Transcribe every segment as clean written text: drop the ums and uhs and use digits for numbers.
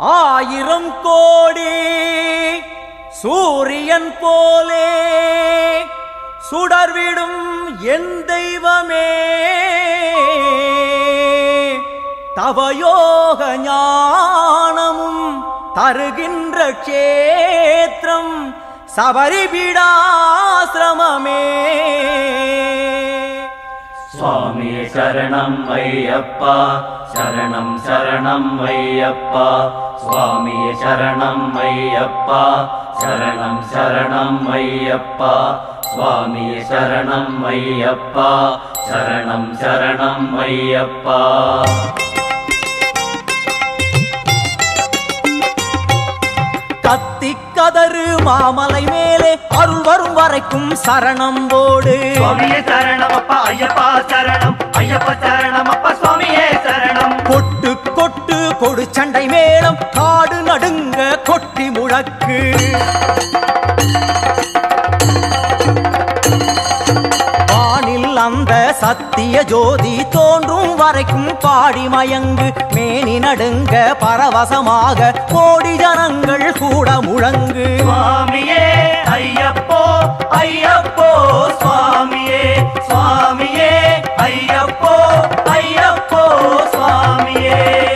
ஆயிரம் கோடி சூரியன் போலே சுடர்விடும் என் தெய்வமே தவயோக ஞானமும் தருகின்ற க்ஷேத்திரம் சபரிபீடாசிரமமே. சுவாமி சரணம் ஐயப்பா சரணம் சரணம் ஐயப்பா சுவாமி சரணம் ஐயப்பா சரணம் சரணம் ஐயப்பா சுவாமி சரணம் ஐயப்பா சரணம் சரணம் ஐயப்பா. கத்தி கதறு மாமலை மேலே அருள் வரும் வரைக்கும் சரணம் போடு. சுவாமியே சரணம் அப்பா ஐயப்பா சரணம் ஐயப்பா சரணம் அப்பா சுவாமியே சரணம். கொட்டு கொட்டு கொடு சண்டை மேளம் காடு நடுங்க கொட்டி முழக்கு. வானில் அந்த சத்திய ஜோதி தோன்றும் வரைக்கும் பாடி மயங்கு மேனி நடுங்க பரவசமாக கோடி ஜனங்கள் கூட முழங்கு. சுவாமியே ஐயப்போ ஐயப்போ சுவாமியே சுவாமியே ஐயப்போ ஐயப்போ சுவாமியே.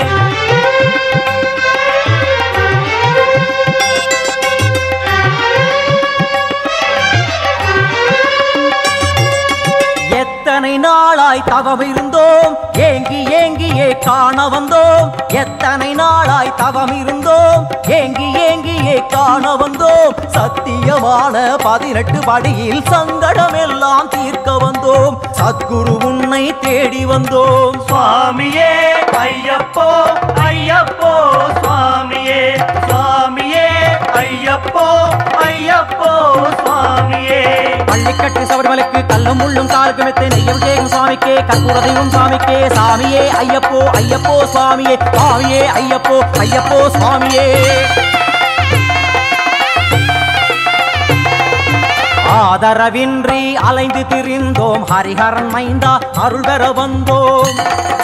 எத்தனை நாளாய் தவம் இருந்தோம் ஏங்கி ஏங்கியே காண வந்தோம். எத்தனை நாளாய் தவம் இருந்தோம் ஏங்கி ஏங்கியே காண வந்தோம். சத்தியமான 18 படியில் சங்கடம் எல்லாம் தீர்க்க வந்தோம். சத்குரு உன்னை தேடி வந்தோம். சுவாமியே ஐயப்போ ஐயப்போ சுவாமியே சுவாமியே ஐயப்போ ஐயப்போ சுவாமியே. பள்ளிக்கட்டு சபரிமலைக்கு கல்லும் முள்ளும் காலுக்கு மெத்தை நெய்யும் கேகும் சுவாமிக்கே கற்பூர தெய்வம் சுவாமிக்கே. சாமியே ஐயப்போ ஐயப்போ சுவாமியே சுவாமியே ஐயப்போ ஐயப்போ சுவாமியே. ஆதரவின்றி அலைந்து திரிந்தோம் ஹரிஹரன் மைந்தா அருள் பெற வந்தோம்.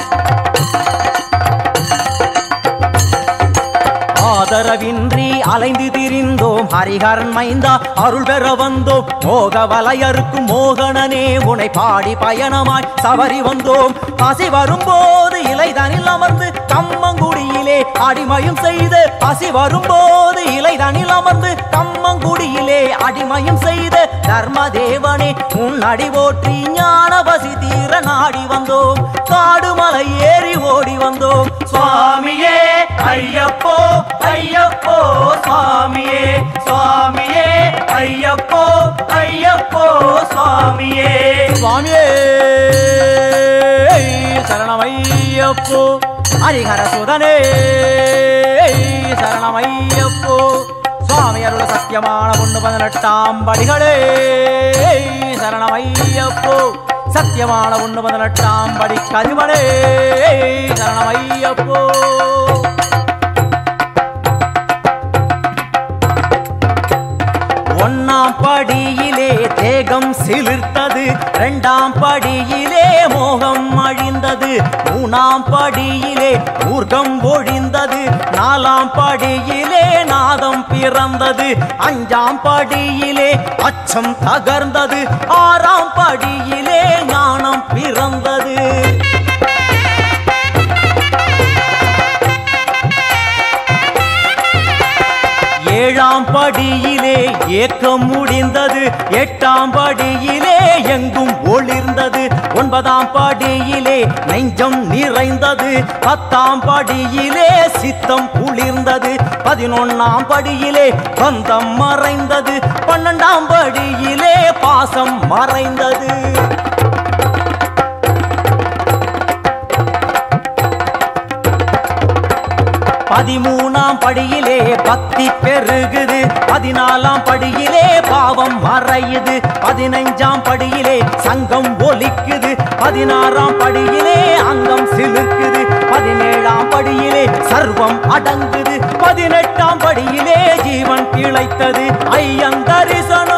ஆதரவின்றி அலைந்து திரிந்தோம் ஹரிஹரன் மைந்தா அருள் பெற வந்தோம். மோக வலையறுக்கும் மோகனனே உனை பாடி பயணமாய் சபரி வந்தோம். பசி வரும்போது இலைதனில் அமர்ந்து கம்மங்குடியிலே அடிமையும் செய்து பசி வரும்போது இலைதனில் அமர்ந்து கம்மங்குடியிலே அடிமையும் செய்த தர்மதேவனே உன் அடி போற்றி ஞான பசி தீர நாடி வந்தோம். காடு மலை ஏறி ஓடி வந்தோம். சுவாமியே ஐயப்போ ஐயப்போ சுவாமியே சுவாமியே ஐயப்போ ஐயப்போ சுவாமியே. சுவாமியே சரணமையப்போ ஹரிஹர சுதனே சரணமையப்போ. சுவாமி அருள் சத்தியமான 18 படிகளே சரணமையப்போ. சத்தியமான 18 படி கதிமனே சரணமையப்போ. ஒன்னாம் படியிலே தேகம் சிலிர்த்தது. 2ஆம் படியிலே மோகம் அழிந்தது. 3ஆம் படியிலே ஊர்கம் ஒழிந்தது. 4ஆம் படியிலே நாதம் பிறந்தது. 5ஆம் படியிலே அச்சம் தகர்ந்தது. 6ஆம் படியிலே ஞானம் பிறந்தது. 7ஆம் படியிலே ஏக்கம் முடிந்தது. 8ஆம் படியிலே எங்கும் ஒளிர்ந்தது. 9ஆம் படியிலே நெஞ்சம் நிறைந்தது. 10ஆம் படியிலே சித்தம் குளிர்ந்தது. 11ஆம் படியிலே பந்தம் மறைந்தது. 12ஆம் படியிலே பாசம் மறைந்தது. 13ஆம் படியிலே பக்தி பெருகுது. 14ஆம் படியிலே பாவம் மறையுது. 15ஆம் படியிலே சங்கம் ஒலிக்குது. 16ஆம் படியிலே அங்கம் சிலுக்குது. 17ஆம் படியிலே சர்வம் அடங்குது. 18ஆம் படியிலே ஜீவன் கிளைத்தது. ஐயன் தரிசனம்